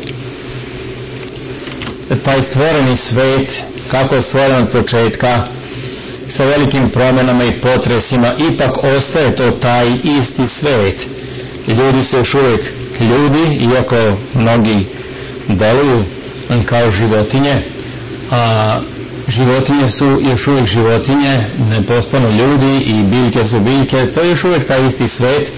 taj stvoreni svet, kako je stvoren od početka, sa velikim promjenama i potresima, ipak ostaje to taj isti svet. Ljudi su još uvijek ljudi, iako mnogi deluju kao životinje, a životinje su još uvijek životinje, ne postanu ljudi, i biljke su biljke, to je još uvijek taj isti svet.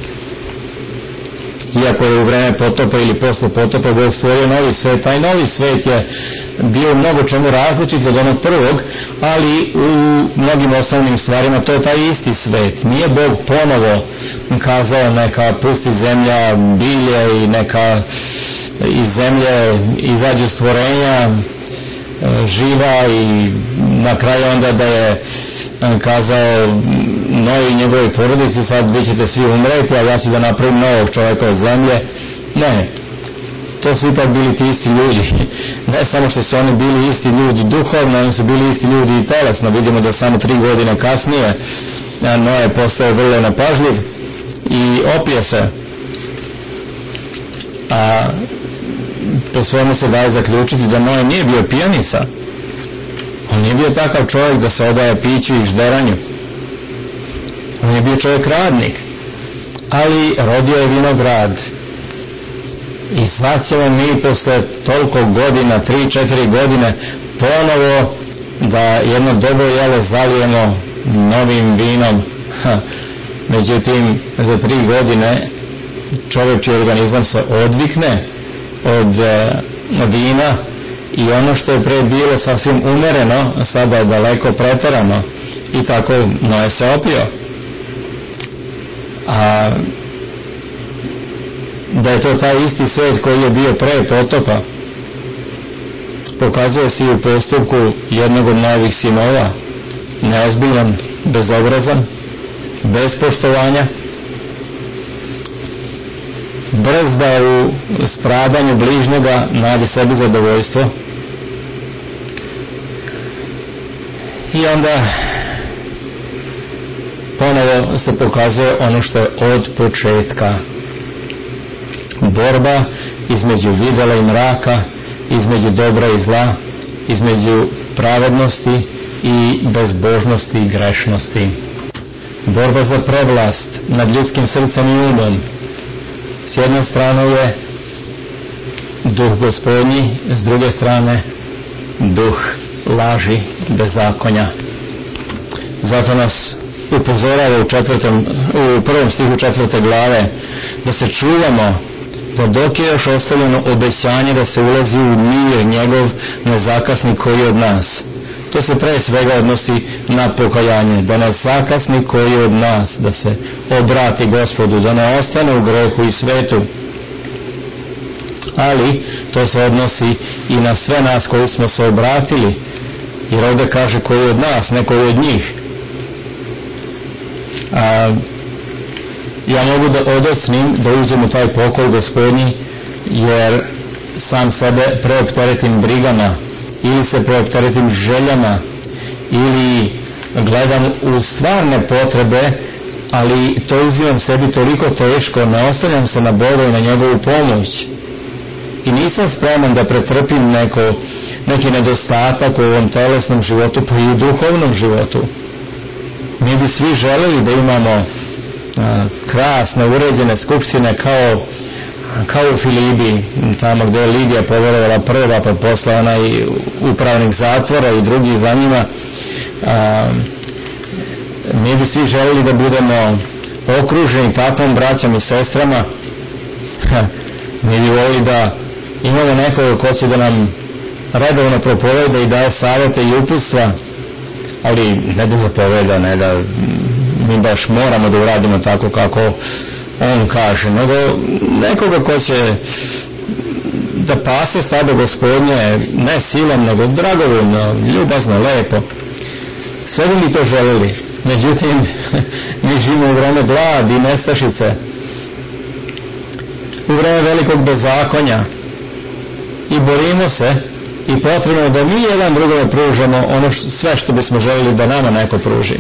Iako je u vreme potopa ili posle potopa Bog stvorio novi svet, taj novi svet je bio u mnogo čemu različit od onog prvog, ali u mnogim osnovnim stvarima to je taj isti svet. Nije Bog ponovo kazao neka pusti zemlja bilje i neka iz zemlje izađu stvorenja živa, i na kraju onda da je kazao Noe i njegovoj porodici, sad vi ćete svi umreti, a ja ću da napravim novog čovjeka od zemlje. Ne, to su ipak bili ti isti ljudi. Ne samo što su oni bili isti ljudi duhovno, oni su bili isti ljudi i telesno. Vidimo da samo 3 godine kasnije Noe je postao vrlo nepažljiv i opije se. A po svemu se daje zaključiti da Noe nije bio pijanica. On nije bio takav čovjek da se odaje piću i žderanju. On je bio čovjek radnik, ali rodio je vinograd. I sad ćemo mi posle toliko godina, 3-4 godine, ponovo da jedno dobro jelo zalijemo novim vinom. Međutim, za 3 godine čovječji organizam se odvikne od vina, i ono što je pre bilo sasvim umereno, sada je daleko preterano, i tako Noe se opio. A da je to taj isti svet koji je bio pre potopa, pokazuje se i u postupku jednog od Noevih sinova, neozbiljan, bezobrazan, bez poštovanja, brz da u stradanju bližnjega nađe sebi zadovoljstvo. I onda ponovo se pokazuje ono što je od početka. Borba između videla i mraka, između dobra i zla, između pravednosti i bezbožnosti i grešnosti. Borba za prevlast nad ljudskim srcem i umom. S jedne strane je duh Gospodnji, s druge strane duh laži, bezakonja. Zato nas upozorava u 1. stihu 4. glave da se čuvamo da dok je još ostavljeno obećanje da se ulazi u mir njegov, ne zakasni koji od nas. To se pre svega odnosi na pokajanje, da ne zakasni koji od nas, da se obrati Gospodu, da ne ostane u grehu i svetu. Ali to se odnosi i na sve nas koji smo se obratili, jer ovdje kaže koji od nas, ne koji od njih. Ja mogu da odocnim da uzem u taj pokoj Gospodnji, jer sam sebe preopteretim brigama, ili se preopteretim željama, ili gledam u stvarne potrebe, ali to uzimam sebi toliko teško, ne ostavljam se na Boga i na njegovu pomoć. I nisam spreman da pretrpim neki nedostatak u ovom telesnom životu, pa i u duhovnom životu. Mi bi svi želeli da imamo krasne, uređene skupštine kao u Filibi, tamo gdje je Lidija poverovala prva, pa posle onaj upravnik zatvora i drugi za njima. Mi bi svi želeli da budemo okruženi takvom braćom i sestrama. Mi bi volili da imamo nekoga ko će da nam redovno propoveda i daje savjete i uputstva, ali ne da zapoveda, ne da mi baš moramo da uradimo tako kako on kaže, nego nekoga ko će da pase stado Gospodnje, ne silom, nego dragovoljno, ljubazno, lepo. Sve bi mi to želeli. Međutim, mi živimo u vreme gladi i nestašice, u vreme velikog bezakonja, i borimo se, i potrebno je da mi jedan drugome pružamo ono sve što bismo želeli da nama neko pruži.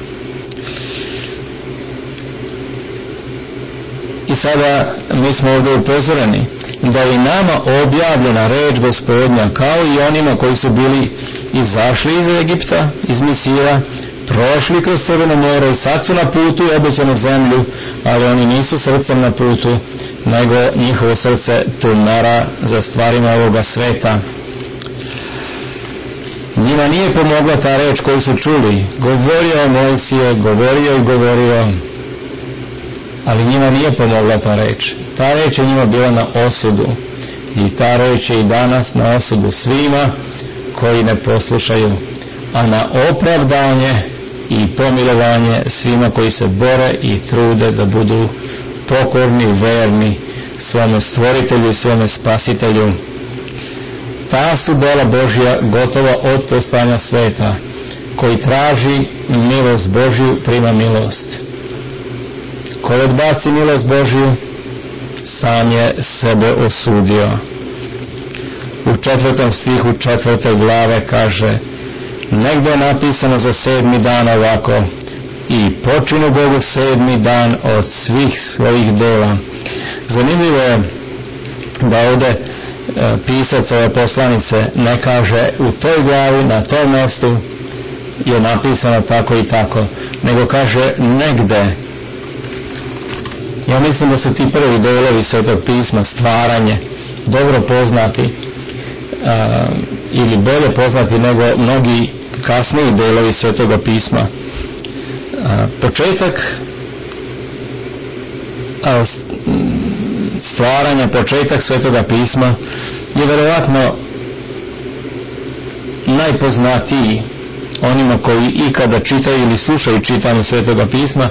I sada mi smo ovdje upozoreni da je nama objavljena reč Gospodnja, kao i onima koji su bili izašli iz Egipta, iz Misira, prošli kroz Crveno more i sad su na putu i obećanu zemlju, ali oni nisu srcem na putu, nego njihovo srce tumara za stvarima ovoga sveta. Njima nije pomogla ta reč koju su čuli. Govorio Mojsije, govorio, ali njima nije pomogla ta reč. Ta reč je njima bila na osudu, i ta reč je i danas na osudu svima koji ne poslušaju, a na opravdanje i pomilovanje svima koji se bore i trude da budu pokorni, verni svome stvoritelju i svome spasitelju. Ta su dela Božja gotova od postojanja sveta. Koji traži milost Božju, prima milost. Koji odbaci milost Božju, sam je sebe osudio. U 4. stihu 4. glave kaže: negdje je napisano za 7. dan ovako: i počinu Bogu 7. dan od svih svojih dela. Zanimljivo je da ovdje pisac ove poslanice ne kaže u toj glavi, na tom mjestu je napisano tako i tako, nego kaže negde. Ja mislim da su ti prvi delovi Svetog pisma, stvaranje, dobro poznati, ili bolje poznati nego mnogi kasniji delovi Svetoga pisma. Početak stvaranja, početak Svetoga pisma je verovatno najpoznatiji onima koji ikada čitaju ili slušaju čitanje Svetoga pisma,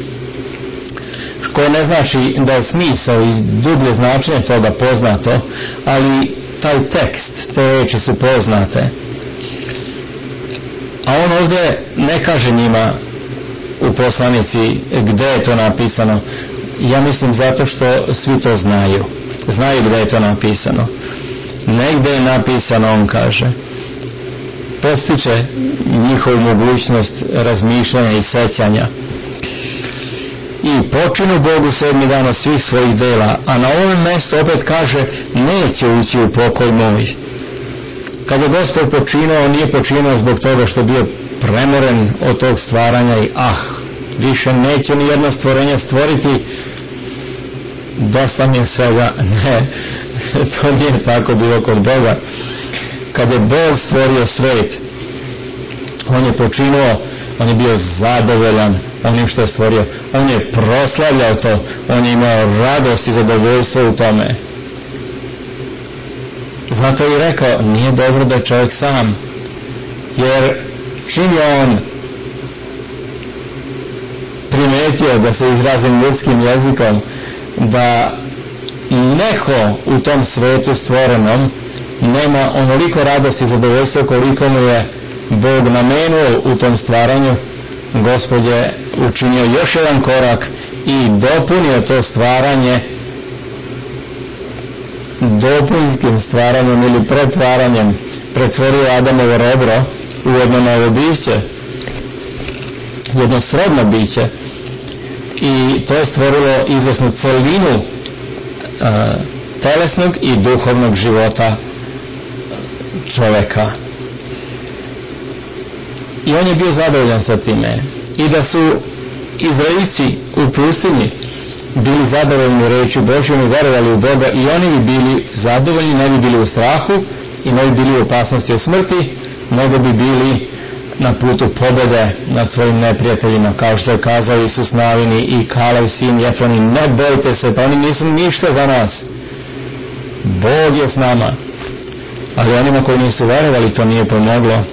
koje ne znači da je smisao i dublje značenje toga poznato, ali taj tekst, te reči su poznate. A on ovdje ne kaže njima u poslanici gdje je to napisano. Ja mislim zato što svi to znaju. Znaju gdje je to napisano. Negdje je napisano, on kaže. Postiče njihovu mogućnost razmišljanja i sećanja. I počinu Bogu 7. dan od svih svojih dela, a na ovom mjestu opet kaže neće ući u pokoj moj. Kad je Gospod počinao, on nije počinao zbog toga što je bio premoren od tog stvaranja i više neće ni jedno stvorenje stvoriti, dosta mi je svega. Ne, to nije tako bilo kod Boga. Kad je Bog stvorio svet, on je počinao, on je bio zadovoljan onim što je stvorio, on je proslavljao to, on je imao radost i zadovoljstvo u tome. Zato je rekao, nije dobro da je čovjek sam, jer čim je on primetio, da se izrazim ljudskim jezikom, da neko u tom svetu stvorenom nema onoliko radosti i zadovoljstva koliko mu je Bog namenuo u tom stvaranju, Gospod je učinio još jedan korak i dopunio to stvaranje dopunskim stvaranjem ili pretvaranjem, pretvorio Adamovo rebro u jedno novo biće, jedno srodno biće, i to je stvorilo izvesnu celinu telesnog i duhovnog života čoveka. I on je bio zadovoljan sa time. I da su Izraelci u pustinji bili zadovoljni rečju Božjom i verovali u Boga, i oni bi bili zadovoljni, ne bi bili u strahu i ne bi bili u opasnosti od smrti, nego bi bili na putu pobjede nad svojim neprijateljima, kao što je kazao Isus Navini i Kalev sin Jefoni, ne bojte se, pa oni nisu ništa za nas, Bog je s nama. Ali onima koji nisu verovali to nije pomoglo.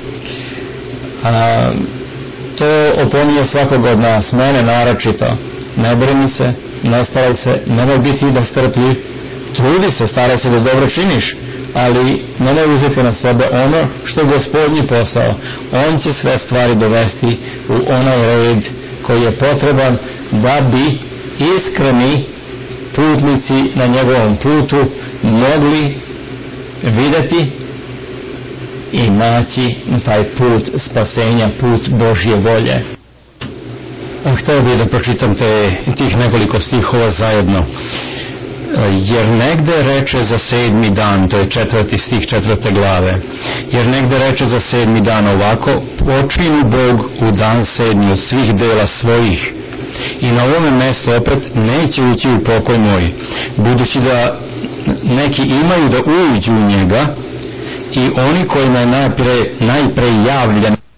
To opominje svakog od nas, mene naročito. Ne brini se, ne staraj se, nemoj biti nestrpljiv, trudi se, staraj se da dobro činiš, ali nemoj uzeti na sebe ono što je Gospodnji posao. On će sve stvari dovesti u onaj red koji je potreban da bi iskreni putnici na njegovom putu mogli vidjeti i naći taj put spasenja, put Božje volje. Htio bih da pročitam tih nekoliko stihova zajedno. Jer negde reče za 7. dan, to je 4. stih 4. glave, jer negde reče za 7. dan ovako, počini Bog u dan 7. od svih dela svojih, i na ovome mjestu opet neće ući u pokoj moj, budući da neki imaju da uđu u njega, i oni kojima je najpre javljen